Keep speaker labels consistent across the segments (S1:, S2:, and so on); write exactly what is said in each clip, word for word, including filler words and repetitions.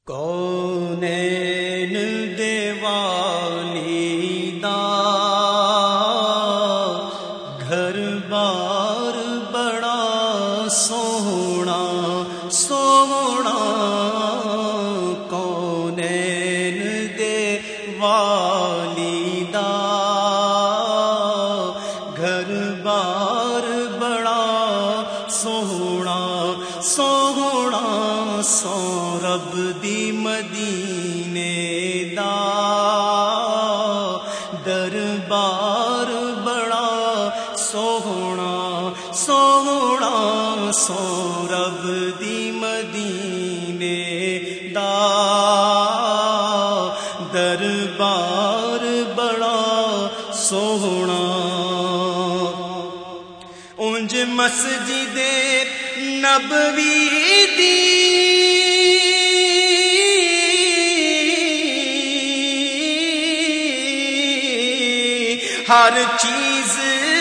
S1: کونین دے والی دا گھر بار بڑا سونا سونا، کونین دے والی دا گھر بار بڑا سونا سونا، سو رب دی مدینے دا دربار بڑا سونا سونا، سو رب دی مدینے دا دربار بڑا سونا۔ اونج مسجد نبوی دی ہر چیز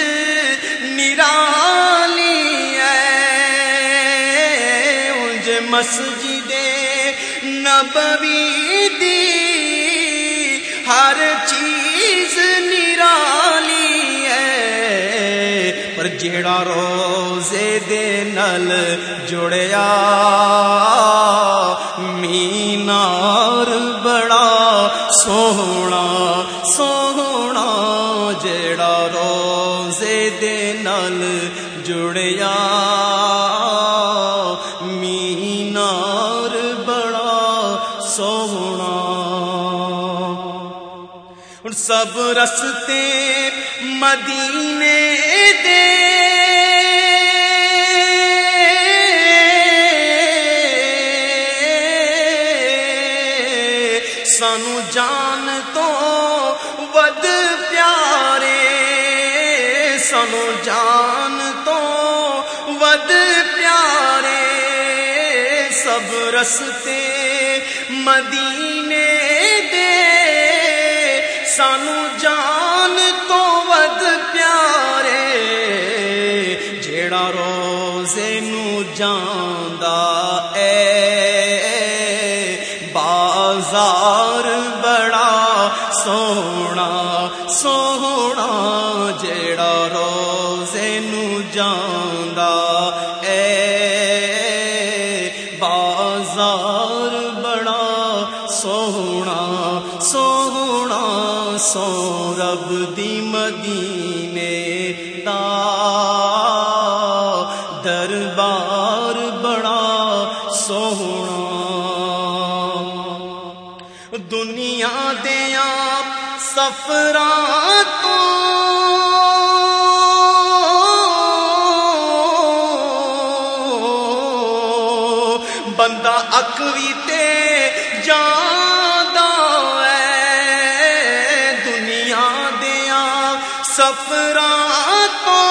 S1: نرالی ہے، اونج مسجد نبوی دی ہر چیز نرالی ہے، پر جیڑا روزے دے نل جڑیا مینار بڑا سونا سونا، جیڑا روزے دے نل جڑیا مینار بڑا سونا۔ سب رستے مدینے دے سانو جان تو ود پیارے، سانو جان تو ود پیارے، سب رستے مدینے دے سانو جان تو ود پیارے، جیڑا روزے نو جاندا اے بازار بڑا سونا سونا، جیڑا روزے نو جاندا اے بازار بڑا سونا سونا، سو رب دی مدینے دا دربار بڑا سونا۔ دنیا دیاں سفراں تو بندہ اکوی تے جاندا ہے، دنیا دیاں سفراں تو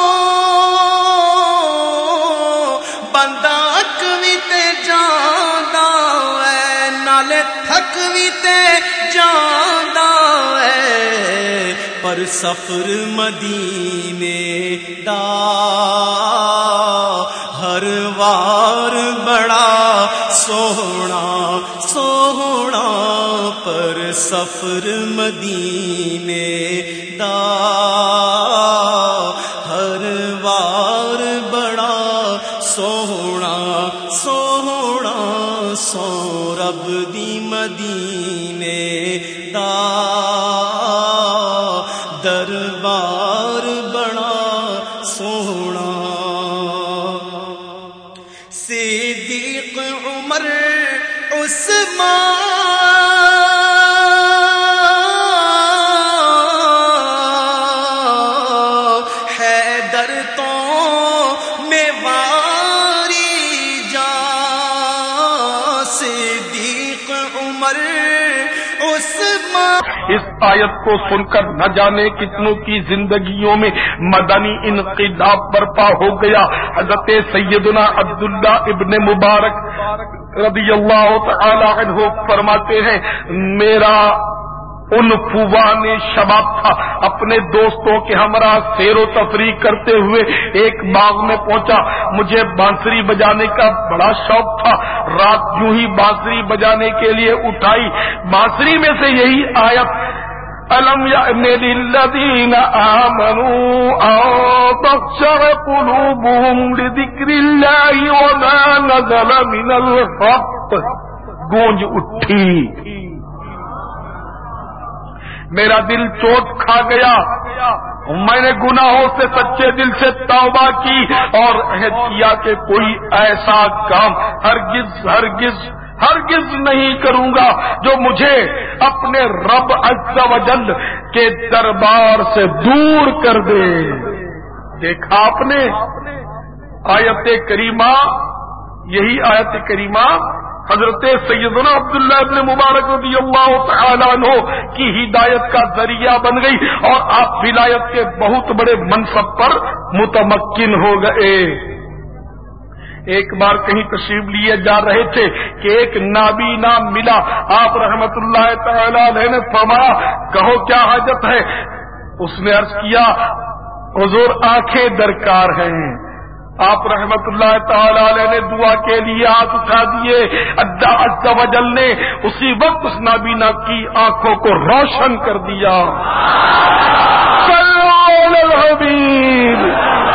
S1: بندہ اکوی تے جاندا ہے، نالے تھک وی تے جاندا ہے، پر سفر مدینے دا ہر وار بڑا سونا سونا، پر سفر مدینے دا ہر وار بڑا سونا سونا، سو رب دی مدینے دا دربار بڑا سونا۔ صدیق عمر عثمان حیدر تو میواری جان، صدیق عمر عثمان۔
S2: اس آیت کو سن کر نہ جانے کتنوں کی زندگیوں میں مدنی انقلاب برپا ہو گیا۔ حضرت سیدنا عبداللہ ابن مبارک رضی اللہ تعالی عنہ فرماتے ہیں، میرا ان فوان شباب تھا، اپنے دوستوں کے ہمراہ سیر و تفریح کرتے ہوئے ایک باغ میں پہنچا۔ مجھے بانسری بجانے کا بڑا شوق تھا، رات یوں ہی بانسری بجانے کے لیے اٹھائی، بانسری میں سے یہی آیت أَلَمْ يَأْنِ لِلَّذِينَ آمَنُوا أَن تَخْشَعَ قُلُوبُهُمْ لِذِكْرِ اللَّهِ وَمَا نَزَلَ مِنَ الْحَقِّ گونج اٹھی، میرا دل چوٹ کھا گیا، میں نے گناہوں سے سچے دل سے توبہ کی اور عہد کیا کہ کوئی ایسا کام ہرگز ہرگز ہرگز نہیں کروں گا جو مجھے اپنے رب عز و جل کے دربار سے دور کر دے۔ دیکھا آپ نے آیت کریمہ، یہی آیت کریمہ حضرت سیدنا عبداللہ ابن مبارک رضی اللہ تعالیٰ عنہ کی ہدایت کا ذریعہ بن گئی اور آپ ولایت کے بہت بڑے منصب پر متمکن ہو گئے۔ ایک بار کہیں تشریف لیے جا رہے تھے کہ ایک نابینا ملا، آپ رحمت اللہ تعالی علیہ نے فرمایا کہو کیا حاجت ہے؟ اس نے عرض کیا حضور آنکھیں درکار ہیں۔ آپ رحمت اللہ تعالی علیہ نے دعا کے لیے ہاتھ اٹھا دیے، اللہ عز و جل نے اسی وقت اس نابینا کی آنکھوں کو روشن کر دیا۔ صلو علی الحبیب۔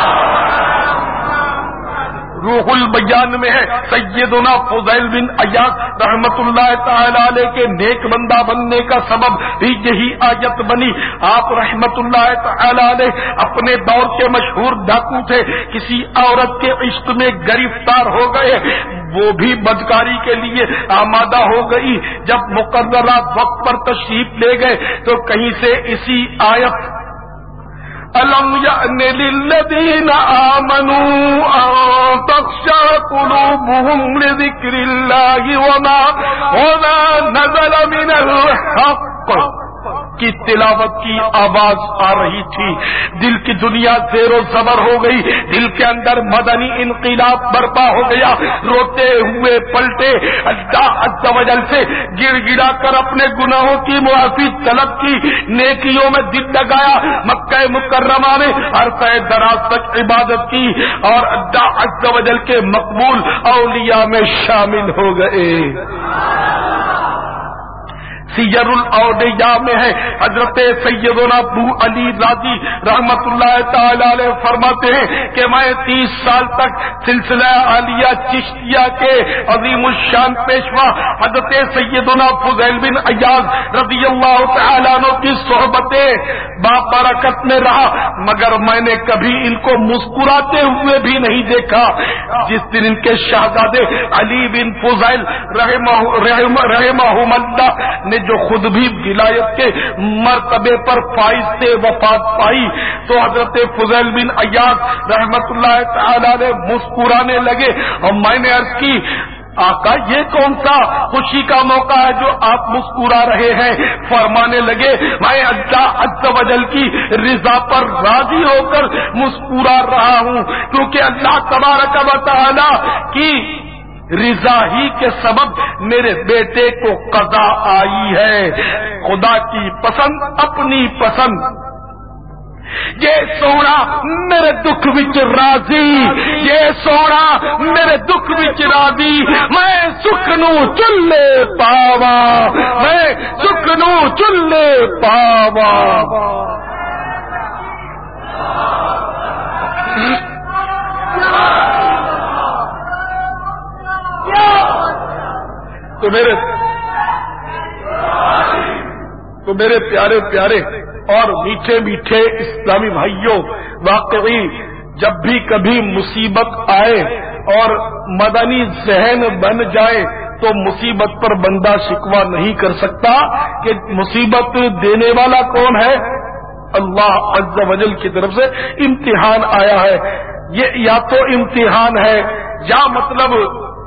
S2: روح البیان میں ہے سیدنا فضیل بن عیاض رحمت اللہ تعالی علیہ کے نیک بندہ بننے کا سبب بھی یہی آیت بنی۔ آپ رحمت اللہ تعالی علیہ اپنے دور کے مشہور ڈاکو تھے، کسی عورت کے عشق میں گرفتار ہو گئے، وہ بھی بدکاری کے لیے آمادہ ہو گئی۔ جب مقررہ وقت پر تشریف لے گئے تو کہیں سے اسی آیت أَلَمْ يَأْنِ لِلَّذِينَ آمَنُوا أَن تَخْشَعَ قُلُوبُهُمْ لِذِكْرِ اللَّهِ وَمَا وَمَا نَزَلَ مِنَ الْحَقِّ کی تلاوت کی آواز آ رہی تھی، دل کی دنیا زیر و زبر ہو گئی، دل کے اندر مدنی انقلاب برپا ہو گیا، روتے ہوئے پلٹے، اللہ عز و جل سے گر گرا کر اپنے گناہوں کی معافی طلب کی، نیکیوں میں دل لگایا، مکہ مکرمہ میں عرصہ دراز تک عبادت کی اور اللہ عز و جل کے مقبول اولیاء میں شامل ہو گئے۔ سیر الاولیاء میں ہے حضرت سیدنا ابو علی راضی رحمت اللہ تعالی علیہ فرماتے ہیں کہ میں تیس سال تک سلسلہ عالیہ چشتیہ کے عظیم الشان پیشوا حضرت سیدنا فضیل بن عیاض رضی اللہ تعالیٰ عنہ کی صحبتیں بابرکت میں رہا، مگر میں نے کبھی ان کو مسکراتے ہوئے بھی نہیں دیکھا۔ جس دن ان کے شہزادے علی بن فضیل رحمہ رحمہم اللہ نے جو خود بھی ولایت کے مرتبے پر فائز سے وفات پائی تو حضرت فضیل بن عیاض رحمت اللہ تعالی علیہ مسکرانے لگے اور میں نے عرض کی آقا یہ کون سا خوشی کا موقع ہے جو آپ مسکرا رہے ہیں؟ فرمانے لگے میں اللہ عز و جل کی رضا پر راضی ہو کر مسکرا رہا ہوں، کیونکہ اللہ تبارک و تعالی کی رضا ہی کے سبب میرے بیٹے کو قضا آئی ہے۔ خدا کی پسند اپنی پسند، یہ سونا میرے دکھ وچ راضی، یہ سونا میرے دکھ وچ راضی، میں سکھ نو چلے پاوا، میں سکھ نو چلے پاوا۔ تو میرے تو میرے پیارے پیارے اور میٹھے میٹھے اسلامی بھائیوں، واقعی جب بھی کبھی مصیبت آئے اور مدنی ذہن بن جائے تو مصیبت پر بندہ شکوہ نہیں کر سکتا کہ مصیبت دینے والا کون ہے؟ اللہ عز و جل کی طرف سے امتحان آیا ہے۔ یہ یا تو امتحان ہے یا مطلب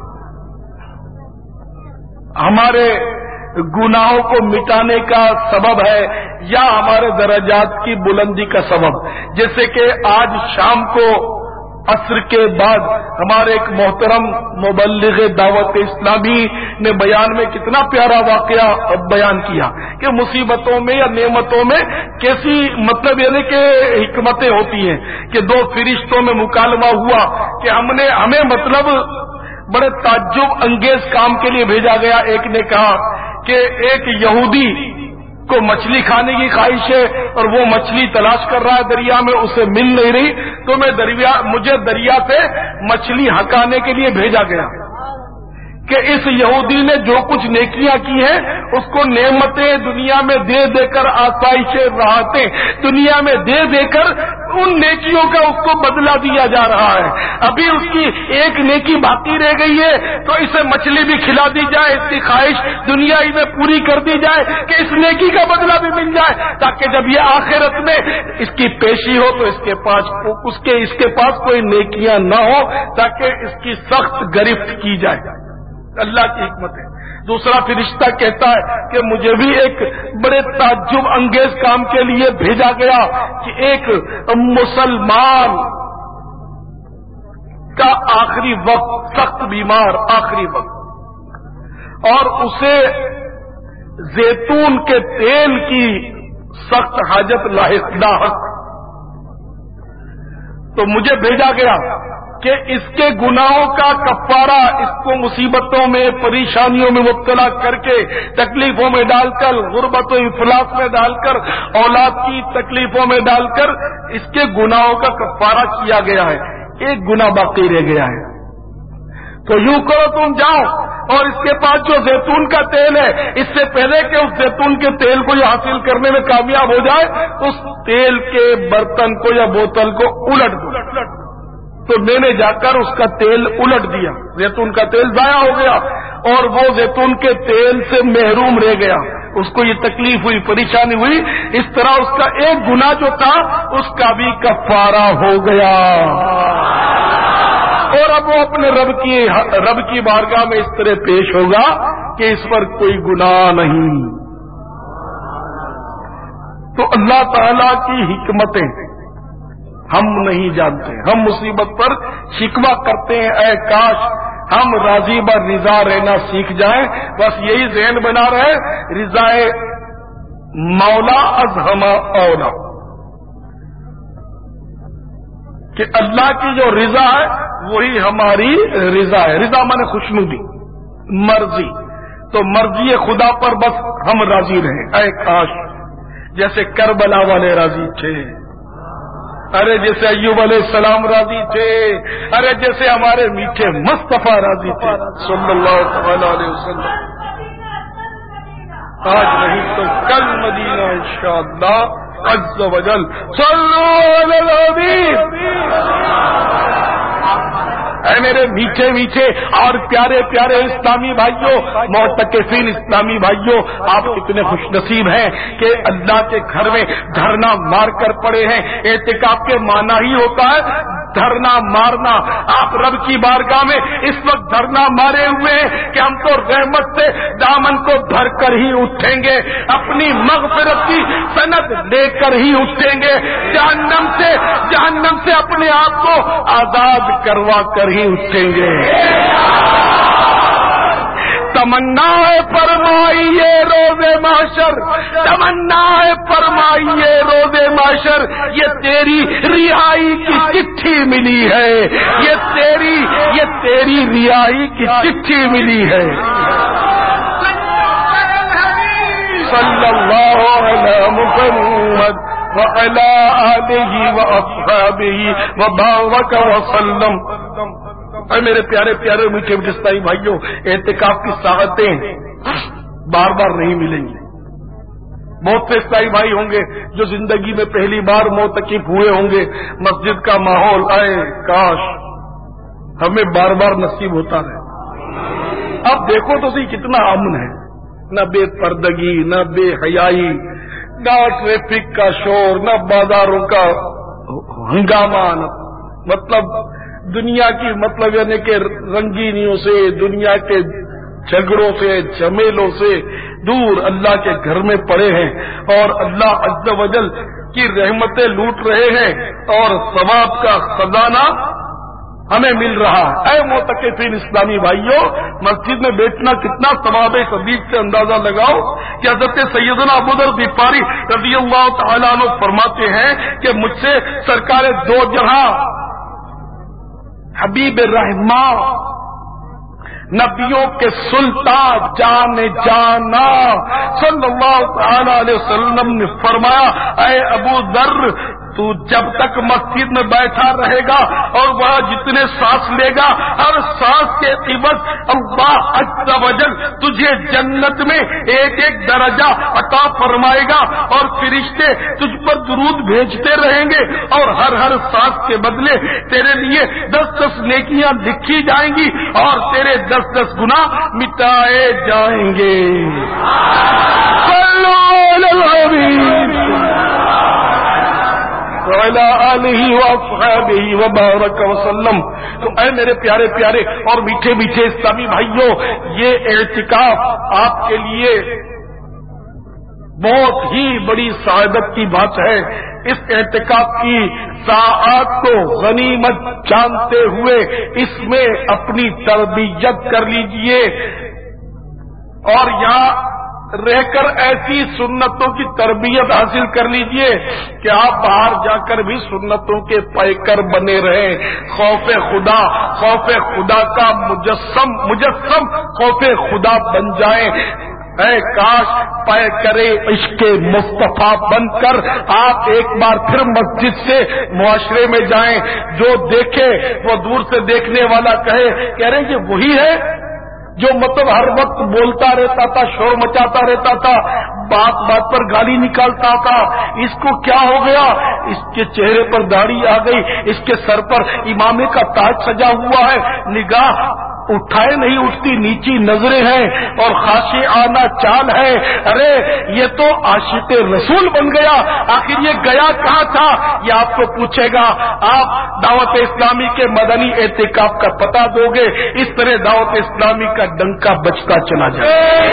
S2: ہمارے گناہوں کو مٹانے کا سبب ہے یا ہمارے درجات کی بلندی کا سبب۔ جیسے کہ آج شام کو عصر کے بعد ہمارے ایک محترم مبلغ دعوت اسلامی نے بیان میں کتنا پیارا واقعہ بیان کیا کہ مصیبتوں میں یا نعمتوں میں کیسی مطلب یعنی کہ حکمتیں ہوتی ہیں کہ دو فرشتوں میں مکالمہ ہوا کہ ہم نے ہمیں مطلب بڑے تعجب انگیز کام کے لیے بھیجا گیا. ایک نے کہا کہ ایک یہودی کو مچھلی کھانے کی خواہش ہے اور وہ مچھلی تلاش کر رہا ہے دریا میں, اسے مل نہیں رہی, تو میں دریا مجھے دریا سے مچھلی ہکانے کے لیے بھیجا گیا کہ اس یہودی نے جو کچھ نیکیاں کی ہیں اس کو نعمتیں دنیا میں دے دے کر, آسائشیں راحتیں دنیا میں دے دے کر ان نیکیوں کا اس کو بدلہ دیا جا رہا ہے. ابھی اس کی ایک نیکی باقی رہ گئی ہے تو اسے مچھلی بھی کھلا دی جائے, اس کی خواہش دنیا ہی میں پوری کر دی جائے کہ اس نیکی کا بدلہ بھی مل جائے, تاکہ جب یہ آخرت میں اس کی پیشی ہو تو اس کے پاس اس کے اس کے پاس کوئی نیکیاں نہ ہو, تاکہ اس کی سخت گرفت کی جائے. اللہ کی حکمت ہے. دوسرا فرشتہ کہتا ہے کہ مجھے بھی ایک بڑے تعجب انگیز کام کے لیے بھیجا گیا کہ ایک مسلمان کا آخری وقت, سخت بیمار آخری وقت, اور اسے زیتون کے تیل کی سخت حاجت لاحق لاحق, تو مجھے بھیجا گیا کہ اس کے گناہوں کا کفارہ, اس کو مصیبتوں میں پریشانیوں میں مبتلا کر کے, تکلیفوں میں ڈال کر, غربت و افلاس میں ڈال کر, اولاد کی تکلیفوں میں ڈال کر اس کے گناہوں کا کفارہ کیا گیا ہے. ایک گناہ باقی رہ گیا ہے. تو یوں کرو تم جاؤ اور اس کے پاس جو زیتون کا تیل ہے, اس سے پہلے کہ اس زیتون کے تیل کو یہ حاصل کرنے میں کامیاب ہو جائے, اس تیل کے برتن کو یا بوتل کو الٹ دو. تو میں نے جا کر اس کا تیل الٹ دیا, زیتون کا تیل ضائع ہو گیا اور وہ زیتون کے تیل سے محروم رہ گیا. اس کو یہ تکلیف ہوئی, پریشانی ہوئی. اس طرح اس کا ایک گناہ جو تھا اس کا بھی کفارہ ہو گیا, اور اب وہ اپنے رب کی رب کی بارگاہ میں اس طرح پیش ہوگا کہ اس پر کوئی گناہ نہیں. تو اللہ تعالی کی حکمتیں ہم نہیں جانتے. ہم مصیبت پر شکوہ کرتے ہیں, اے کاش ہم راضی بر رضا رہنا سیکھ جائیں. بس یہی ذہن بنا رہے, رضائے مولا از ہما اولا, کہ اللہ کی جو رضا ہے وہی ہماری رضا ہے. رضا مانے خوشنودی, مرضی. تو مرضی خدا پر بس ہم راضی رہیں. اے کاش جیسے کربلا والے راضی تھے, ارے جیسے ایوب علیہ السلام راضی تھے, ارے جیسے ہمارے میٹھے مصطفیٰ راضی تھے صلی اللہ تعالی علیہ وسلم. آج نہیں تو کل مدینہ انشاءاللہ عز و جل. صلو علی الحبیب. اے میرے میٹھے میٹھے اور پیارے پیارے اسلامی بھائیوں, معتکفین اسلامی بھائیوں, آپ کتنے خوش نصیب ہیں کہ اللہ کے گھر میں دھرنا مار کر پڑے ہیں. اعتکاف کے معنی ہی ہوتا ہے دھرنا مارنا. آپ رب کی بارگاہ میں اس وقت دھرنا مارے ہوئے ہیں کہ ہم تو رحمت سے دامن کو بھر کر ہی اٹھیں گے, اپنی مغفرت کی سند لے کر ہی اٹھیں گے, جہنم سے جہنم سے اپنے آپ کو آزاد کروا کر ہی اٹھیں گے. تمنا ہے فرمائیے روز محشر, تمنا ہے فرمائیے روز محشر, یہ تیری رہائی کی چٹھی ملی ہے, یہ تیری یہ تیری رہائی کی چٹھی ملی ہے. صلی اللہ علیہ محمد وعلی آلہ واصحابہ وبارک وسلم. اے میرے پیارے پیارے میٹھے اسلامی بھائیوں, اعتکاف کی ساعتیں بار بار نہیں ملیں گی. بہت سے اسلامی بھائی ہوں گے جو زندگی میں پہلی بار معتکف ہوئے ہوں گے. مسجد کا ماحول, اے کاش ہمیں بار بار نصیب ہوتا رہے. اب دیکھو تو صحیح کتنا امن ہے, نہ بے پردگی, نہ بے حیائی, نہ ٹریفک کا شور, نہ بازاروں کا ہنگامہ, مطلب دنیا کی مطلب یعنی کہ رنگینیوں سے, دنیا کے جھگڑوں سے, جھمیلوں سے دور اللہ کے گھر میں پڑے ہیں اور اللہ عز و جل کی رحمتیں لوٹ رہے ہیں اور ثواب کا خزانہ ہمیں مل رہا ہے۔ اے معتکفین اسلامی بھائیوں، مسجد میں بیٹھنا کتنا ثواب ہے، حدیث سے اندازہ لگاؤ کہ حضرت سیدنا ابو ذر غفاری رضی اللہ تعالیٰ عنہ فرماتے ہیں کہ مجھ سے سرکار دو جہاں حبیب رحمان نبیوں کے سلطان جان جانا صلی اللہ تعالی علیہ وسلم نے فرمایا، اے ابو ذر تو جب تک مسجد میں بیٹھا رہے گا اور وہاں جتنے سانس لے گا، ہر سانس کے عوض اللہ عز و جل تجھے جنت میں ایک ایک درجہ عطا فرمائے گا، اور فرشتے تجھ پر درود بھیجتے رہیں گے، اور ہر ہر سانس کے بدلے تیرے لیے دس دس نیکیاں لکھی جائیں گی، اور تیرے دس دس گناہ مٹائے جائیں گے۔ صلو علی الحبیب وعلی آلہ واصحابہ وبارک وسلم۔ تو اے میرے پیارے پیارے اور میٹھے میٹھے اسلامی بھائیوں، یہ اعتکاف آپ کے لیے بہت ہی بڑی سعادت کی بات ہے۔ اس اعتکاف کی ساعات کو غنیمت جانتے ہوئے اس میں اپنی تربیت کر لیجئے، اور یہاں رہ کر ایسی سنتوں کی تربیت حاصل کر لیجئے کہ آپ باہر جا کر بھی سنتوں کے پیکر بنے رہیں۔ خوف خدا خوف خدا کا مجسم مجسم خوف خدا بن جائیں۔ اے کاش پے کرے عشق مصطفیٰ بن کر آپ ایک بار پھر مسجد سے معاشرے میں جائیں، جو دیکھے وہ دور سے دیکھنے والا کہے کہہ رہے کہ وہی ہے جو مطلب ہر وقت بولتا رہتا تھا، شور مچاتا رہتا تھا، بات بات پر گالی نکالتا تھا، اس کو کیا ہو گیا؟ اس کے چہرے پر داڑھی آ گئی، اس کے سر پر امامے کا تاج سجا ہوا ہے، نگاہ اٹھائے نہیں اٹھتی، نیچی نظریں ہیں اور خاشع آنا چال ہے۔ ارے یہ تو عاشق رسول بن گیا، آخر یہ گیا کہاں تھا؟ یہ آپ کو پوچھے گا۔ آپ دعوت اسلامی کے مدنی اعتکاف کا پتہ دو گے، اس طرح دعوت اسلامی کا ڈنکا بجتا چلا جائے۔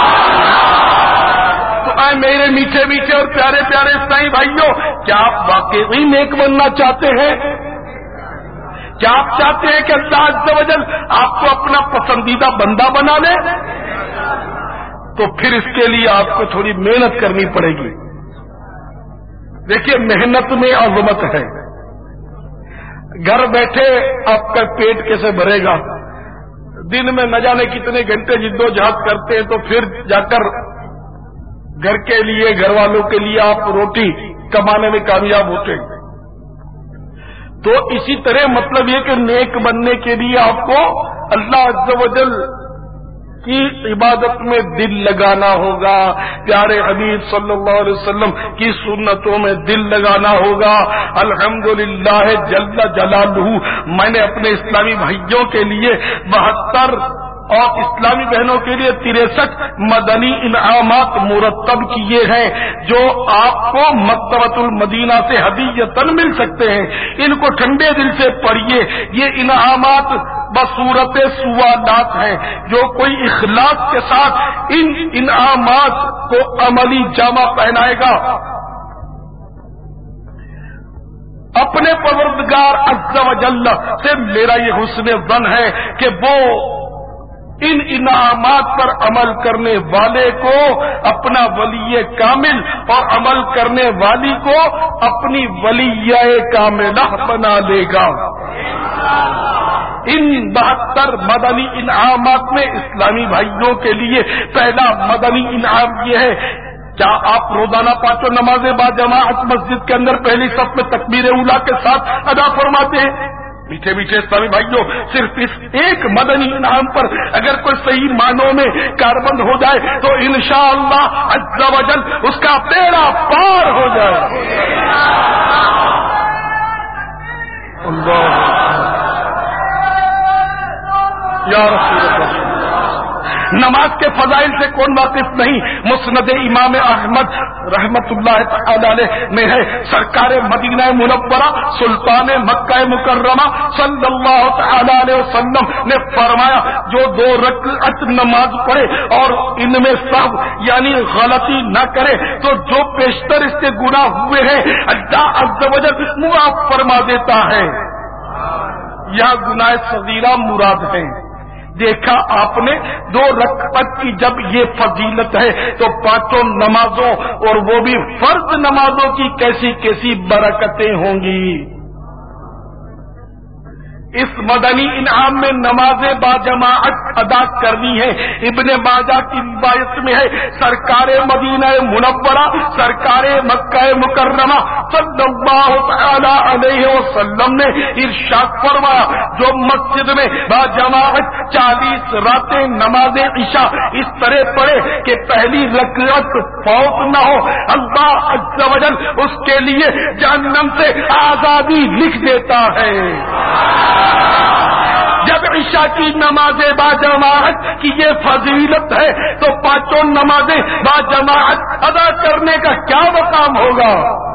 S2: تو اے میرے میٹھے میٹھے اور پیارے پیارے اسلامی بھائیوں، کیا آپ واقعی نیک بننا چاہتے ہیں؟ کیا آپ چاہتے ہیں کہ اللہ عز و جل آپ کو اپنا پسندیدہ بندہ بنا لے؟ تو پھر اس کے لیے آپ کو تھوڑی محنت کرنی پڑے گی۔ دیکھیے محنت میں عظمت ہے۔ گھر بیٹھے آپ کا پیٹ کیسے بھرے گا؟ دن میں نہ جانے کتنے گھنٹے جدوجہد کرتے ہیں، تو پھر جا کر گھر کے لیے گھر والوں کے لیے آپ روٹی کمانے میں کامیاب ہوتے ہیں۔ تو اسی طرح مطلب یہ کہ نیک بننے کے لیے آپ کو اللہ عز و جل کی عبادت میں دل لگانا ہوگا، پیارے حبیب صلی اللہ علیہ وسلم کی سنتوں میں دل لگانا ہوگا۔ الحمدللہ جل جلالہ، میں نے اپنے اسلامی بھائیوں کے لیے بہتر اور اسلامی بہنوں کے لیے تریسٹھ مدنی انعامات مرتب کیے ہیں، جو آپ کو مکتبۃ المدینہ سے ہدیۃً مل سکتے ہیں۔ ان کو ٹھنڈے دل سے پڑھیے۔ یہ انعامات بصورت سوالات ہیں، جو کوئی اخلاص کے ساتھ ان انعامات کو عملی جامہ پہنائے گا، اپنے پروردگار عز و جل سے میرا یہ حسن ظن ہے کہ وہ ان انعامات پر عمل کرنے والے کو اپنا ولی کامل اور عمل کرنے والی کو اپنی ولیہ کاملہ بنا لے گا۔ ان بہتر مدنی انعامات میں اسلامی بھائیوں کے لیے پہلا مدنی انعام یہ ہے، کیا آپ روزانہ پانچوں نمازیں با جماعت مسجد کے اندر پہلی صف میں تکبیر اولیٰ کے ساتھ ادا فرماتے ہیں؟ میٹھے میٹھے اسلامی بھائیوں، صرف اس ایک مدنی انعام پر اگر کوئی صحیح معنوں میں کاربند ہو جائے تو انشاءاللہ عز و جل اس کا بیڑا پار ہو جائے۔ اللہ یا رسول اللہ۔ نماز کے فضائل سے کون واقف نہیں؟ مسند امام احمد رحمت اللہ تعالی علیہ میں ہے، سرکار مدینہ منورہ سلطان مکہ مکرمہ صلی اللہ تعالی علیہ وسلم نے فرمایا، جو دو رکعت نماز پڑھے اور ان میں سب یعنی غلطی نہ کرے تو جو پیشتر اس کے گناہ ہوئے ہیں اللہ عز و جل معاف فرما دیتا ہے۔ یا گناہ صغیرہ مراد ہیں؟ دیکھا آپ نے دو رکعت کی جب یہ فضیلت ہے تو پانچوں نمازوں اور وہ بھی فرض نمازوں کی کیسی کیسی برکتیں ہوں گی۔ اس مدنی انعام میں نماز باجماعت ادا کرنی ہے۔ ابن ماجہ کی روایت میں ہے سرکار مدینہ منورہ سرکار مکہ مکرمہ صلی اللہ تعالی علیہ وسلم نے ارشاد فرمایا جو مسجد میں باجماعت چالیس راتیں نماز عشاء اس طرح پڑھے کہ پہلی رکعت فوت نہ ہو، اللہ عز و جل اس کے لیے جہنم سے آزادی لکھ دیتا ہے۔ جب عشاء کی نماز باجماعت کی یہ فضیلت ہے تو پانچوں نمازیں باجماعت ادا کرنے کا کیا مقام ہوگا؟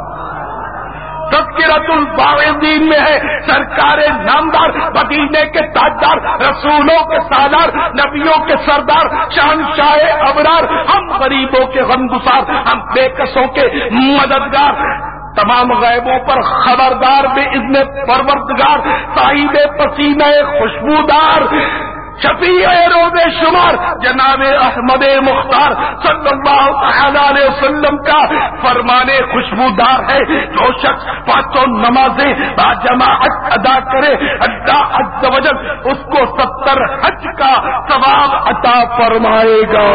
S2: تذکرۃ الواعظین میں ہے سرکار نامدار مدینے کے تاجدار رسولوں کے سالار نبیوں کے سردار شہنشاہ ابرار ہم غریبوں کے غمگسار ہم بے کسوں کے مددگار تمام غیبوں پر خبردار بے اذن پروردگار صاحب پسینہ خوشبودار شفیع روز شمار جناب احمد مختار صلی اللہ تعالی علیہ وسلم کا فرمان خوشبودار ہے جو شخص پانچوں نمازیں باجماعت ادا کرے اللہ عز و جل اس کو ستر حج کا ثواب عطا فرمائے گا۔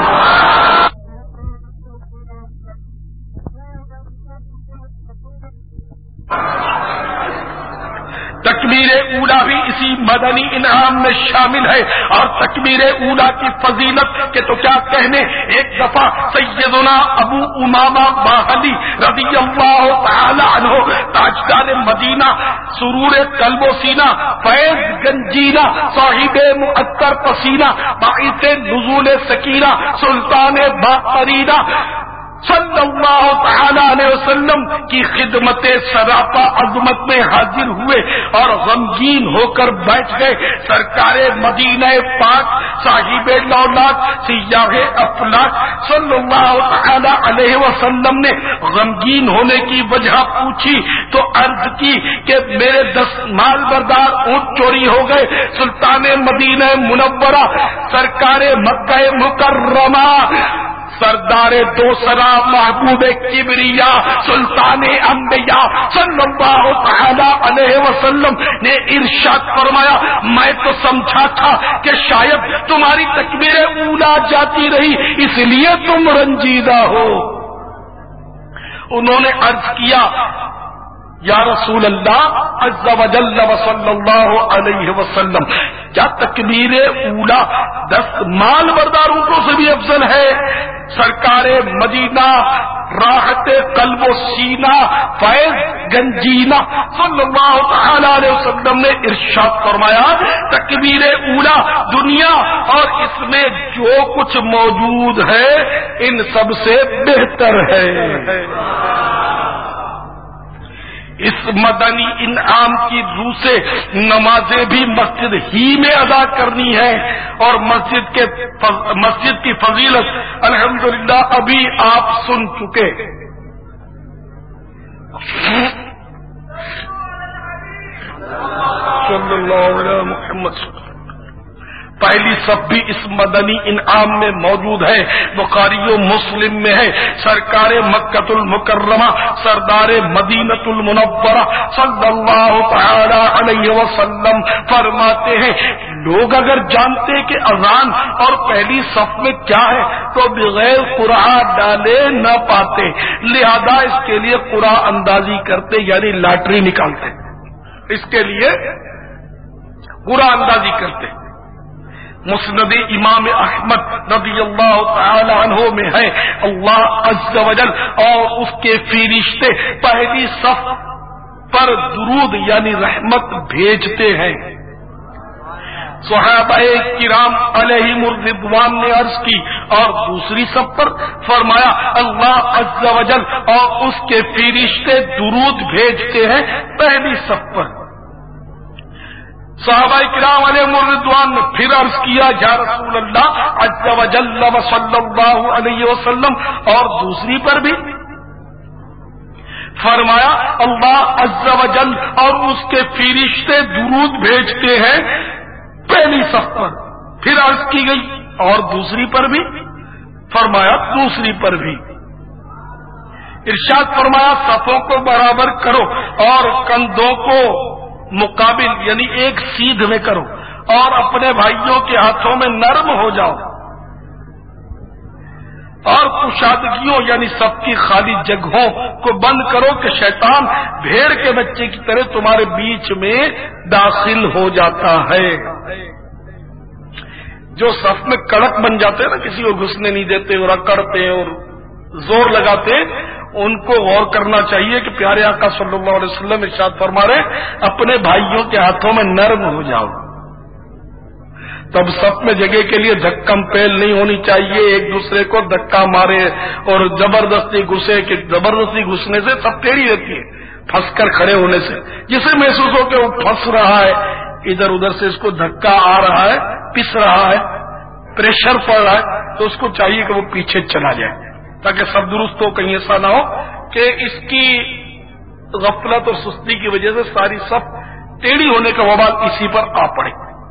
S2: تکبیر اولا بھی اسی مدنی انعام میں شامل ہے اور تکبیر اولا کی فضیلت کے تو کیا کہنے۔ ایک دفعہ سیدنا ابو امامہ باہلی رضی اللہ تعالی عنہ تاجدار مدینہ سرور قلب و سینہ فیض گنجینہ صاحب معطر پسینہ باعث نزول سکینہ سلطان باقرینہ صلی اللہ تعالی علیہ وسلم کی خدمت سراپا عظمت میں حاضر ہوئے اور غمگین ہو کر بیٹھ گئے۔ سرکار مدینہ پاک صاحب لولاک سیاہ افلاک صلی اللہ تعالی علیہ وسلم نے غمگین ہونے کی وجہ پوچھی تو عرض کی کہ میرے دس مال بردار اونٹ چوری ہو گئے۔ سلطان مدینہ منورہ سرکار مکہ مکرمہ سردار دوسرا محبوب کبریا سلطان انبیاء صلی اللہ تعالی علیہ وسلم نے ارشاد فرمایا میں تو سمجھا تھا کہ شاید تمہاری تکبیر اولا جاتی رہی اس لیے تم رنجیدہ ہو۔ انہوں نے عرض کیا یا رسول اللہ عز و جل و صلی اللہ علیہ وسلم کیا تکبیر اولا دس مال بردار اونٹوں سے بھی افضل ہے؟ سرکار مدینہ راحت قلب و سینہ فیض گنجینہ صلی اللہ تعالی علیہ وسلم نے ارشاد فرمایا تکبیر اولا دنیا اور اس میں جو کچھ موجود ہے ان سب سے بہتر ہے۔ اس مدنی انعام کی روح سے نمازیں بھی مسجد ہی میں ادا کرنی ہے اور مسجد کے مسجد کی فضیلت الحمدللہ ابھی آپ سن چکے۔ صلی اللہ علیہ محمد پہلی صف بھی اس مدنی انعام میں موجود ہے۔ بخاری و مسلم میں ہے سرکار مکۃ المکرمہ سردار مدینۃ المنورہ صلی اللہ تعالی علیہ وسلم فرماتے ہیں لوگ اگر جانتے کہ اذان اور پہلی صف میں کیا ہے تو بغیر قرعہ ڈالے نہ پاتے، لہذا اس کے لیے قرعہ اندازی کرتے یعنی لاٹری نکالتے، اس کے لیے قرعہ اندازی کرتے۔ مسند امام احمد رضی اللہ تعالی عنہ میں ہے اللہ عز و جل اور اس کے فرشتے پہلی صف پر درود یعنی رحمت بھیجتے ہیں۔ صحابہ کرام علیہم الرضوان نے عرض کی اور دوسری صف پر فرمایا اللہ عز و جل اور اس کے فرشتے درود بھیجتے ہیں پہلی صف پر۔ صحابہ کرام علیہم الرضوان نے پھر عرض کیا یا رسول اللہ عز و جل و صلی اللہ علیہ وسلم اور دوسری پر بھی؟ فرمایا اللہ عز و جل اور اس کے فرشتے درود بھیجتے ہیں پہلی صف پر. پھر عرض کی گئی اور دوسری پر بھی؟ فرمایا دوسری پر بھی. ارشاد فرمایا صفوں کو برابر کرو اور کندھوں کو مقابل یعنی ایک سیدھ میں کرو اور اپنے بھائیوں کے ہاتھوں میں نرم ہو جاؤ اور کشادگیوں یعنی سب کی خالی جگہوں کو بند کرو کہ شیطان بھیڑ کے بچے کی طرح تمہارے بیچ میں داخل ہو جاتا ہے. جو صف میں کڑک بن جاتے ہیں نا، کسی کو گھسنے نہیں دیتے اور اکڑتے ہیں اور زور لگاتے ہیں، ان کو غور کرنا چاہیے کہ پیارے آقا صلی اللہ علیہ وسلم ارشاد فرما رہے اپنے بھائیوں کے ہاتھوں میں نرم ہو جاؤ. تب سب میں جگہ کے لیے دھکم پیل نہیں ہونی چاہیے، ایک دوسرے کو دھکا مارے اور زبردستی گھسے کہ زبردستی گھسنے سے سب ٹیڑھی رہتی ہے، پھنس کر کھڑے ہونے سے. جسے محسوس ہو کہ وہ پھنس رہا ہے، ادھر ادھر سے اس کو دھکا آ رہا ہے، پس رہا ہے، پریشر پڑ رہا ہے، تو اس کو چاہیے کہ وہ پیچھے چلا جائے تاکہ سب درست ہو. کہیں ایسا نہ ہو کہ اس کی غفلت اور سستی کی وجہ سے ساری سب ٹیڑھی ہونے کا وبال اسی پر آ پڑے.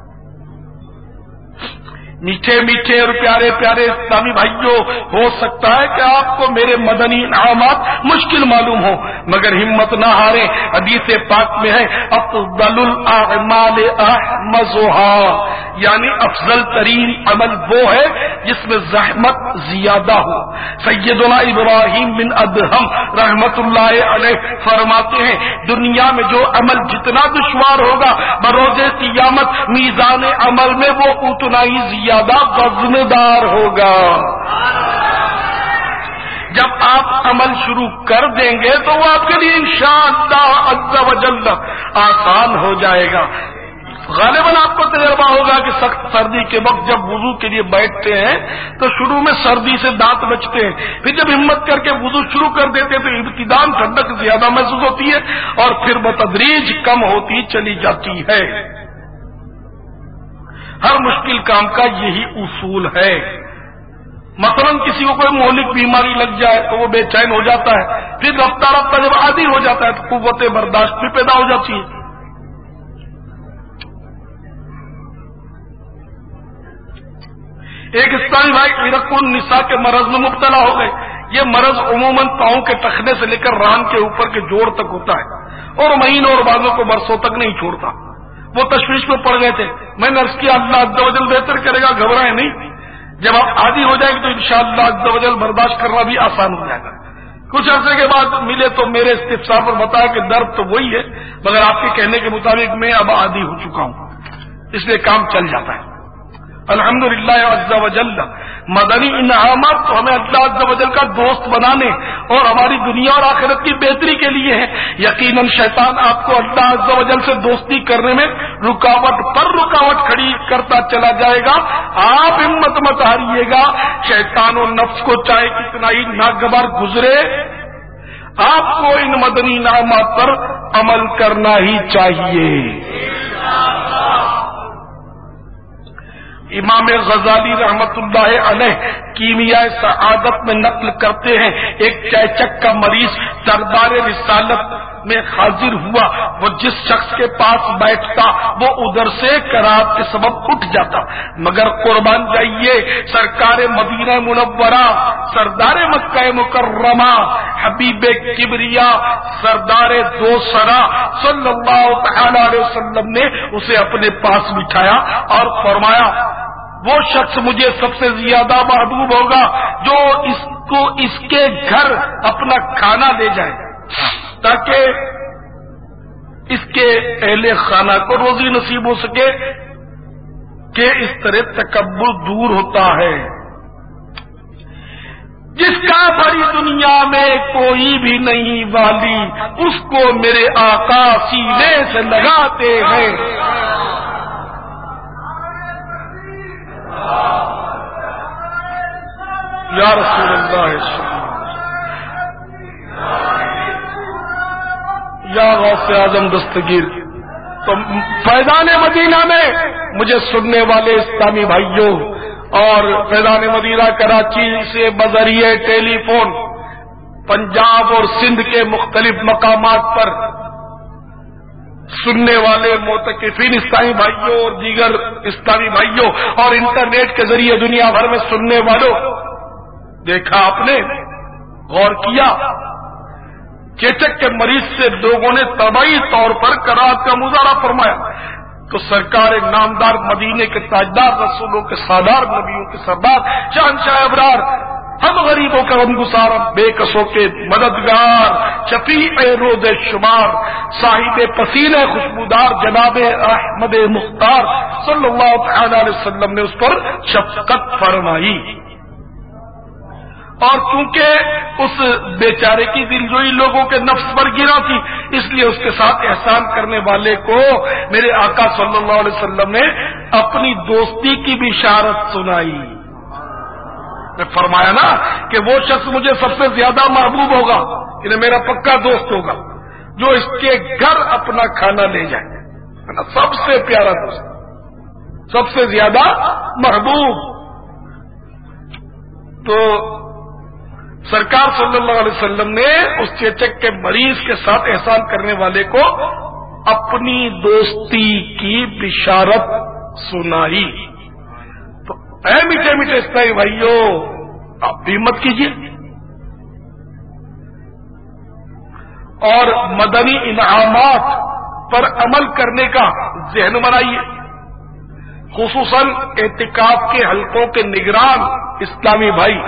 S2: میٹھے میٹھے اور پیارے پیارے اسلامی بھائیوں، ہو سکتا ہے کہ آپ کو میرے مدنی انعامات مشکل معلوم ہو، مگر ہمت نہ ہاریں. حدیث پاک میں ہے افضل الاعمال احمزها، یعنی افضل ترین عمل وہ ہے جس میں زحمت زیادہ ہو. سیدنا ابراہیم بن ادہم رحمت اللہ علیہ فرماتے ہیں دنیا میں جو عمل جتنا دشوار ہوگا بروز قیامت میزان عمل میں وہ اتنا ہی زیادہ وزندار ہوگا. جب آپ عمل شروع کر دیں گے تو وہ آپ کے لیے انشاءاللہ عز و جل آسان ہو جائے گا. غالباً آپ کو تجربہ ہوگا کہ سخت سردی کے وقت جب وضو کے لیے بیٹھتے ہیں تو شروع میں سردی سے دانت بچتے ہیں، پھر جب ہمت کر کے وضو شروع کر دیتے ہیں تو ابتداءً ٹھنڈک زیادہ محسوس ہوتی ہے اور پھر بتدریج کم ہوتی چلی جاتی ہے. ہر مشکل کام کا یہی اصول ہے. مثلا کسی کو کوئی مہلک بیماری لگ جائے تو وہ بے چین ہو جاتا ہے، پھر رفتہ رفتہ جب عادی ہو جاتا ہے تو قوت برداشت بھی پیدا ہو جاتی ہے. ایک اسلامی بھائی عرق النساء کے مرض میں مبتلا ہو گئے. یہ مرض عموماً پاؤں کے ٹخنے سے لے کر ران کے اوپر کے جوڑ تک ہوتا ہے اور مہینوں اور بعضوں کو برسوں تک نہیں چھوڑتا. وہ تشویش میں پڑ گئے تھے. میں نے عرض کیا اللہ عز و جل بہتر کرے گا، گھبرائیں نہیں، جب آپ عادی ہو جائیں گے تو انشاءاللہ عز و جل برداشت کرنا بھی آسان ہو جائے گا. کچھ عرصے کے بعد ملے تو میرے استفسار پر بتایا کہ درد تو وہی ہے مگر آپ کے کہنے کے مطابق میں اب عادی ہو چکا ہوں، اس لیے کام چل جاتا ہے. الحمدللہ عز و جل. مدنی انعامات تو ہمیں اللہ عز و جل کا دوست بنانے اور ہماری دنیا اور آخرت کی بہتری کے لیے ہے. یقیناً شیطان آپ کو اللہ عز و جل سے دوستی کرنے میں رکاوٹ پر رکاوٹ کھڑی کرتا چلا جائے گا. آپ ہمت مت ہاریے گا. شیطان و نفس کو چاہے کتنا ہی ناگوار گزرے، آپ کو ان مدنی انعامات پر عمل کرنا ہی چاہیے. امام غزالی رحمت اللہ علیہ کیمیاء سعادت میں نقل کرتے ہیں ایک چیچک کا مریض دربار رسالت میں حاضر ہوا. وہ جس شخص کے پاس بیٹھتا وہ ادھر سے کرات کے سبب اٹھ جاتا، مگر قربان جائیے سرکار مدینہ منورہ، سردار مکہ مکرمہ، حبیب کبریا، سردار دو سرا صلی اللہ تعالی علیہ وسلم نے اسے اپنے پاس بٹھایا اور فرمایا وہ شخص مجھے سب سے زیادہ محبوب ہوگا جو اس کو اس کے گھر اپنا کھانا لے جائے تاکہ اس کے اہل خانہ کو روزی نصیب ہو سکے کہ اس طرح تکبر دور ہوتا ہے. جس کا بڑی دنیا میں کوئی بھی نہیں والی اس کو میرے آقا سینے سے لگاتے ہیں. یا رسول اللہ، یا غوث اعظم دستگیر. تو فیضان مدینہ میں مجھے سننے والے اسلامی بھائیوں اور فیضان مدینہ کراچی سے بذریعہ ٹیلی فون پنجاب اور سندھ کے مختلف مقامات پر سننے والے معتکفین اسلامی بھائیوں اور دیگر اسلامی بھائیوں اور انٹرنیٹ کے ذریعے دنیا بھر میں سننے والوں، دیکھا آپ نے، غور کیا، چیچک کے مریض سے لوگوں نے طبعی طور پر قرات کا مظاہرہ فرمایا تو سرکار نامدار مدینے کے تاجدار، رسولوں کے سالار، نبیوں کے سردار، شہنشاہ ابرار، ہم غریبوں کا غمگسار، بے کسوں کے مددگار، شفیع روز شمار، صاحب پسینے خوشبودار جناب احمد مختار صلی اللہ تعالی علیہ وسلم نے اس پر شفقت فرمائی۔ اور چونکہ اس بیچارے کی دلجوئی لوگوں کے نفس پر گرا تھی، اس لیے اس کے ساتھ احسان کرنے والے کو میرے آقا صلی اللہ علیہ وسلم نے اپنی دوستی کی بشارت سنائی۔ نے فرمایا نا کہ وہ شخص مجھے سب سے زیادہ محبوب ہوگا، یعنی میرا پکا دوست ہوگا، جو اس کے گھر اپنا کھانا لے جائے، ہے نا، سب سے پیارا دوست، سب سے زیادہ محبوب۔ تو سرکار صلی اللہ علیہ وسلم نے اس چیچک کے مریض کے ساتھ احسان کرنے والے کو اپنی دوستی کی بشارت سنائی۔ تو اے میٹھے میٹھے اسلامی بھائیوں، آپ بھی ہمت کیجیے اور مدنی انعامات پر عمل کرنے کا ذہن بنائیے، خصوصاً اعتکاف کے حلقوں کے نگران اسلامی بھائی،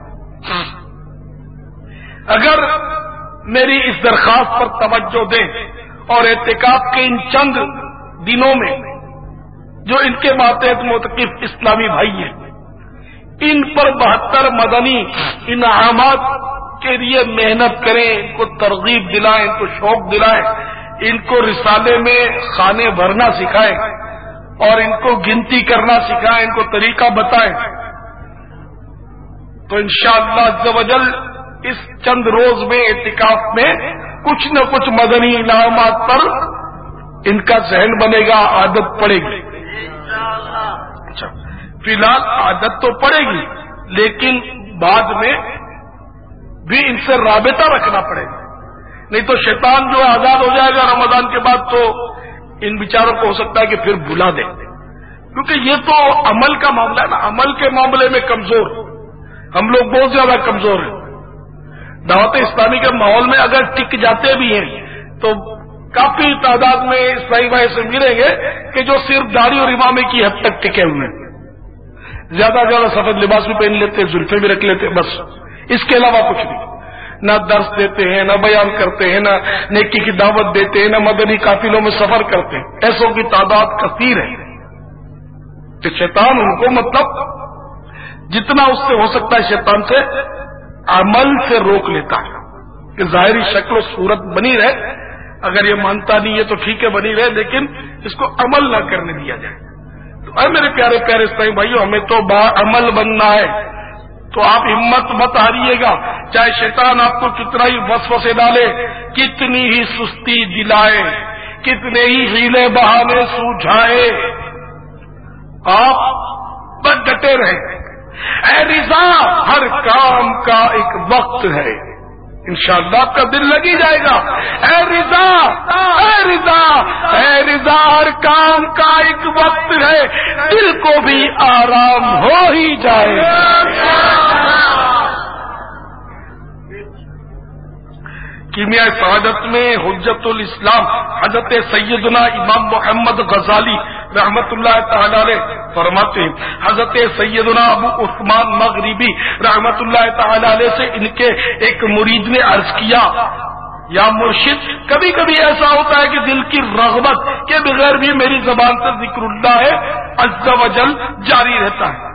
S2: اگر میری اس درخواست پر توجہ دیں اور اعتکاف کے ان چند دنوں میں جو ان کے ماتحت معتکف اسلامی بھائی ہیں، ان پر بہتر مدنی انعامات کے لیے محنت کریں، ان کو ترغیب دلائیں، ان کو شوق دلائیں، ان کو رسالے میں خانے بھرنا سکھائیں اور ان کو گنتی کرنا سکھائیں، ان کو طریقہ بتائیں، تو انشاءاللہ عز و جل اس چند روز میں اعتکاف میں کچھ نہ کچھ مدنی انعامات پر ان کا ذہن بنے گا، عادت پڑے گی۔ اچھا، فی الحال عادت تو پڑے گی، لیکن بعد میں بھی ان سے رابطہ رکھنا پڑے گا، نہیں تو شیطان جو آزاد ہو جائے گا رمضان کے بعد تو ان بیچاروں کو ہو سکتا ہے کہ پھر بھلا دیں، کیونکہ یہ تو عمل کا معاملہ ہے نا، عمل کے معاملے میں کمزور ہم لوگ بہت زیادہ کمزور ہیں۔ دعوت اسلامی کے ماحول میں اگر ٹک جاتے بھی ہیں تو کافی تعداد میں اسلامی بھائی سے ملیں گے کہ جو صرف داڑھی اور امامے کی حد تک ٹکے ہوئے ہیں، زیادہ زیادہ سفید لباس بھی پہن لیتے، زلفیں بھی رکھ لیتے، بس اس کے علاوہ کچھ نہیں، نہ درس دیتے ہیں، نہ بیان کرتے ہیں، نہ نیکی کی دعوت دیتے ہیں، نہ مدنی قافلوں میں سفر کرتے ہیں، ایسوں کی تعداد کثیر ہے کہ شیطان ان کو مطلب جتنا اس سے ہو سکتا ہے شیطان سے عمل سے روک لیتا ہے کہ ظاہری شکل و صورت بنی رہے، اگر یہ مانتا نہیں ہے تو ٹھیک ہے بنی رہے، لیکن اس کو عمل نہ کرنے دیا جائے۔ تو اے میرے پیارے پیارے اسلامی بھائیوں، ہمیں تو با عمل بننا ہے، تو آپ ہمت مت ہاریے گا، چاہے شیطان آپ کو کتنا ہی وسوسے ڈالے، کتنی ہی سستی دلائے، کتنے ہی ہیلے بہانے سوجھائے، آپ بس ڈٹے رہیں۔ اے رضا، ہر کام کا ایک وقت ہے، انشاءاللہ آپ کا دل لگ ہی جائے گا۔ اے رضا، اے رضا، اے رضا، ہر کام کا ایک وقت ہے، دل کو بھی آرام ہو ہی جائے گا۔ کیمیاء سعادت میں حجت الاسلام حضرت سیدنا امام محمد غزالی رحمت اللہ تعالی علیہ فرماتے ہیں، حضرت سیدنا ابو عثمان مغربی رحمت اللہ تعالی علیہ سے ان کے ایک مرید نے عرض کیا، یا مرشد، کبھی کبھی ایسا ہوتا ہے کہ دل کی رغبت کے بغیر بھی میری زبان سے ذکر اللہ عز و جل جاری رہتا ہے،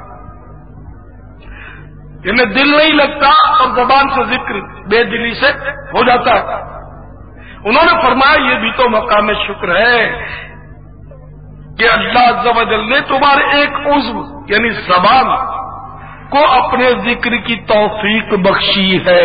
S2: یعنی دل نہیں لگتا اور زبان سے ذکر بے دلی سے ہو جاتا ہے۔ انہوں نے فرمایا یہ بھی تو مقام شکر ہے کہ اللہ عز و جل نے تمہارے ایک عضو یعنی زبان کو اپنے ذکر کی توفیق بخشی ہے،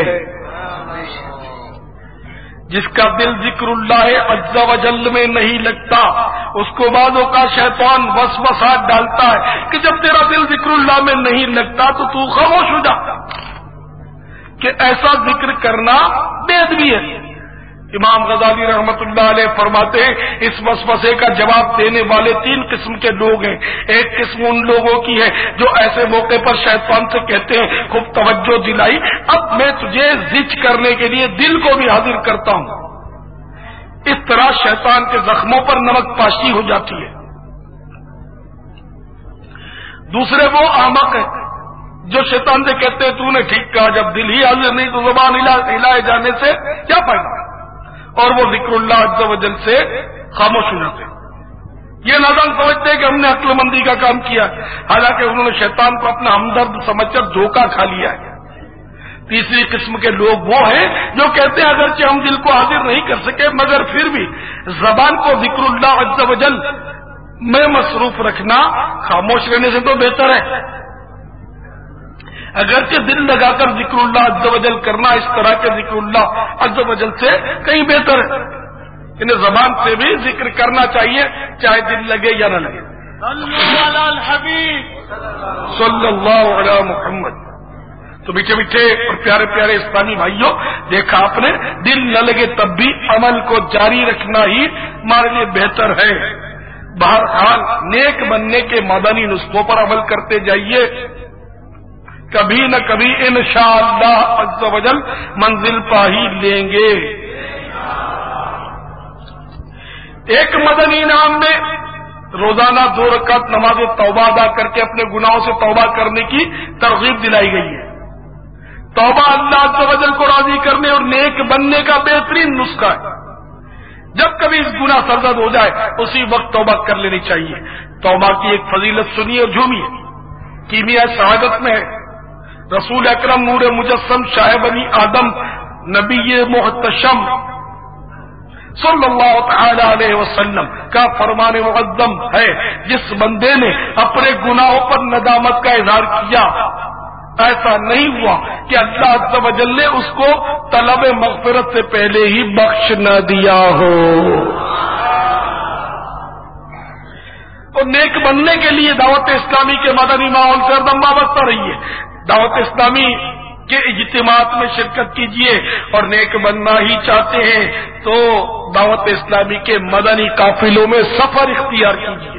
S2: جس کا دل ذکر اللہ عز و جل میں نہیں لگتا اس کو بعضوں کا شیطان وسوسات ڈالتا ہے کہ جب تیرا دل ذکر اللہ میں نہیں لگتا تو تو خاموش ہو جا، کہ ایسا ذکر کرنا بید بھی ہے۔ امام غزالی رحمت اللہ علیہ فرماتے ہیں اس وسوسے کا جواب دینے والے تین قسم کے لوگ ہیں۔ ایک قسم ان لوگوں کی ہے جو ایسے موقع پر شیطان سے کہتے ہیں خوب توجہ دلائی، اب میں تجھے زج کرنے کے لیے دل کو بھی حاضر کرتا ہوں۔ اس طرح شیطان کے زخموں پر نمک پاشی ہو جاتی ہے۔ دوسرے وہ احمق ہیں جو شیطان سے کہتے ہیں تو نے ٹھیک کہا، جب دل ہی حاضر نہیں تو زبان ہلائے جانے سے کیا فائدہ، اور وہ ذکر اللہ عز و جل سے خاموش ہو جاتے ہیں۔ یہ نادان سمجھتے ہیں کہ ہم نے عقل مندی کا کام کیا، حالانکہ انہوں نے شیطان کو اپنا ہمدرد سمجھ کر دھوکہ کھا لیا ہے۔ تیسری قسم کے لوگ وہ ہیں جو کہتے ہیں اگرچہ ہم دل کو حاضر نہیں کر سکے مگر پھر بھی زبان کو ذکر اللہ عز و جل میں مصروف رکھنا خاموش رہنے سے تو بہتر ہے۔ اگرچہ دل لگا کر ذکر اللہ عز و جل کرنا اس طرح کے ذکر اللہ عز و جل سے کہیں بہتر ہے۔ انہیں زبان سے بھی ذکر کرنا چاہیے چاہے دل لگے یا نہ لگے۔ صلی اللہ علیہ محمد۔ تو میٹھے میٹھے اور پیارے پیارے اسلامی بھائیوں، دیکھا آپ نے، دل نہ لگے تب بھی عمل کو جاری رکھنا ہی ہمارے لیے بہتر ہے۔ بہرحال نیک بننے کے مدنی نسخوں پر عمل کرتے جائیے، کبھی نہ کبھی انشاءاللہ عز و جل منزل پا ہی لیں گے۔ ایک مدنی انعام میں روزانہ دو رکعت نماز توبہ ادا کر کے اپنے گناہوں سے توبہ کرنے کی ترغیب دلائی گئی ہے۔ توبہ اللہ عز و جل کو راضی کرنے اور نیک بننے کا بہترین نسخہ ہے۔ جب کبھی اس گناہ سرزد ہو جائے اسی وقت توبہ کر لینی چاہیے۔ توبہ کی ایک فضیلت سنیے اور جھومیے، کیمیا شہادت میں ہے۔ رسول اکرم نور مجسم شاہ بنی آدم نبی محتشم صلی اللہ تعالی علیہ وسلم کا فرمان مقدم ہے، جس بندے نے اپنے گناہوں پر ندامت کا اظہار کیا، ایسا نہیں ہوا کہ اللہ عز و جل نے اس کو طلب مغفرت سے پہلے ہی بخش نہ دیا ہو۔ اور نیک بننے کے لیے دعوت اسلامی کے مدنی ماحول سے ہردم وابستہ رہیے۔ دعوت اسلامی کے اجتماعات میں شرکت کیجیے، اور نیک بننا ہی چاہتے ہیں تو دعوت اسلامی کے مدنی قافلوں میں سفر اختیار کیجیے۔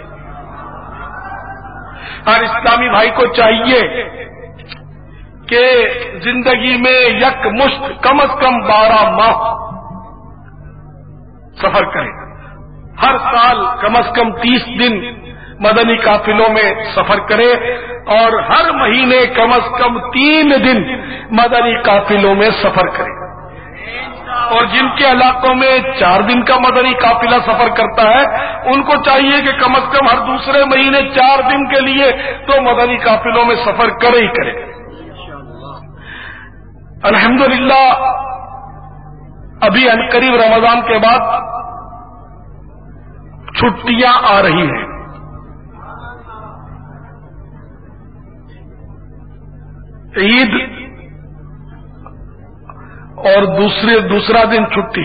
S2: ہر اسلامی بھائی کو چاہیے کہ زندگی میں یک مشت کم از کم بارہ ماہ سفر کرے، ہر سال کم از کم تیس دن مدنی قافلوں میں سفر کرے، اور ہر مہینے کم از کم تین دن مدنی قافلوں میں سفر کرے۔ اور جن کے علاقوں میں چار دن کا مدنی قافلہ سفر کرتا ہے ان کو چاہیے کہ کم از کم ہر دوسرے مہینے چار دن کے لیے تو مدنی قافلوں میں سفر کرے ہی کرے۔ الحمدللہ ابھی عنقریب رمضان کے بعد چھٹیاں آ رہی ہیں۔ عید اور دوسرے دوسرا دن چھٹی،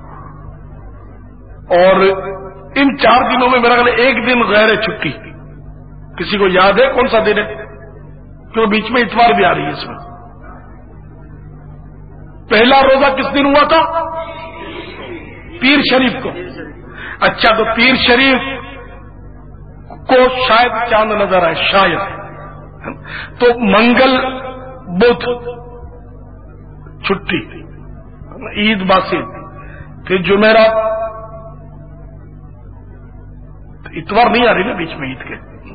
S2: اور ان چار دنوں میں میرا خیال ہے ایک دن غیر چھٹی۔ کسی کو یاد ہے کون سا دن ہے؟ کیونکہ بیچ میں اتوار بھی آ رہی ہے اس میں۔ پہلا روزہ کس دن ہوا تھا؟ پیر شریف کو۔ اچھا، تو پیر شریف کو شاید چاند نظر آئے، شاید، تو منگل بدھ چھٹی، عید باسید، پھر جمعرات، اتوار نہیں آ رہی نا بیچ میں عید کے؟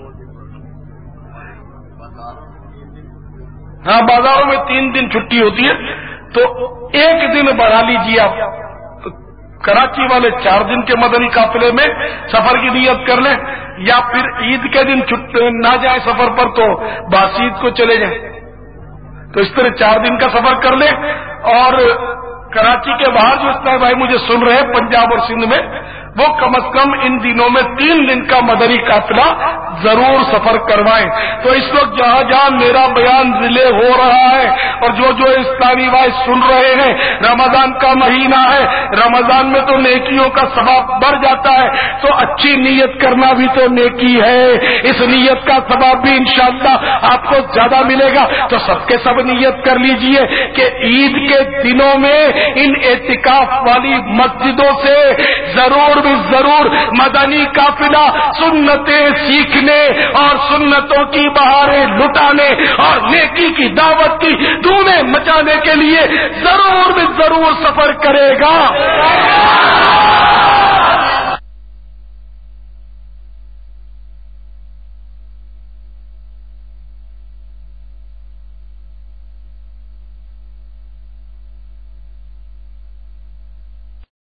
S2: ہاں، بازاروں میں تین دن چھٹی ہوتی ہے، تو ایک دن بڑھا لیجیے آپ۔ تو کراچی والے چار دن کے مدنی قافلے میں سفر کی نیت کر لیں، یا پھر عید کے دن نہ جائیں سفر پر تو باسید کو چلے جائیں۔ تو اس طرح چار دن کا سفر کر لیں، اور کراچی کے باہر جو اسلام بھائی مجھے سن رہے ہیں پنجاب اور سندھ میں، وہ کم از کم ان دنوں میں تین دن کا مدنی قافلہ ضرور سفر کروائیں۔ تو اس وقت جہاں جہاں میرا بیان ضلع ہو رہا ہے اور جو جو اسلامی وائس سن رہے ہیں، رمضان کا مہینہ ہے، رمضان میں تو نیکیوں کا ثواب بڑھ جاتا ہے، تو اچھی نیت کرنا بھی تو نیکی ہے، اس نیت کا ثواب بھی انشاءاللہ آپ کو زیادہ ملے گا۔ تو سب کے سب نیت کر لیجئے کہ عید کے دنوں میں ان اعتکاف والی مسجدوں سے ضرور بھی ضرور مدنی قافلہ سنتیں سیکھنے اور سنتوں کی بہاریں لٹانے اور نیکی کی دعوت کی دھومیں مچانے کے لیے ضرور بھی ضرور سفر کرے گا۔